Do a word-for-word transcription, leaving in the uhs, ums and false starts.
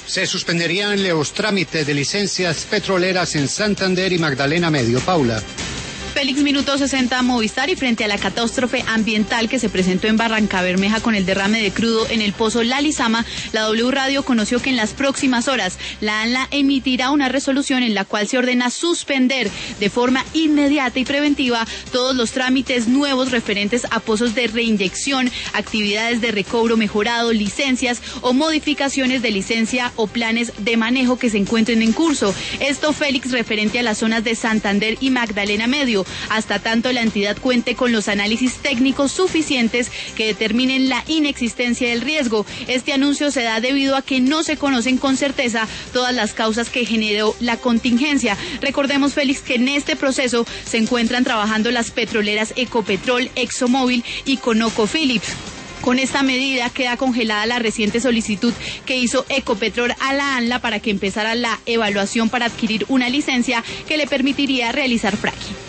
Se suspenderían los trámites de licencias petroleras en Santander y Magdalena Medio. Paula. Félix, minuto sesenta, Movistar, y frente a la catástrofe ambiental que se presentó en Barrancabermeja con el derrame de crudo en el pozo La Lizama, la W Radio conoció que en las próximas horas la ANLA emitirá una resolución en la cual se ordena suspender de forma inmediata y preventiva todos los trámites nuevos referentes a pozos de reinyección, actividades de recobro mejorado, licencias o modificaciones de licencia o planes de manejo que se encuentren en curso. Esto, Félix, referente a las zonas de Santander y Magdalena Medio, hasta tanto la entidad cuente con los análisis técnicos suficientes que determinen la inexistencia del riesgo. Este anuncio se da debido a que no se conocen con certeza todas las causas que generó la contingencia. Recordemos, Félix, que en este proceso se encuentran trabajando las petroleras Ecopetrol, ExxonMobil y ConocoPhillips. Con esta medida queda congelada la reciente solicitud que hizo Ecopetrol a la ANLA para que empezara la evaluación para adquirir una licencia que le permitiría realizar fracking.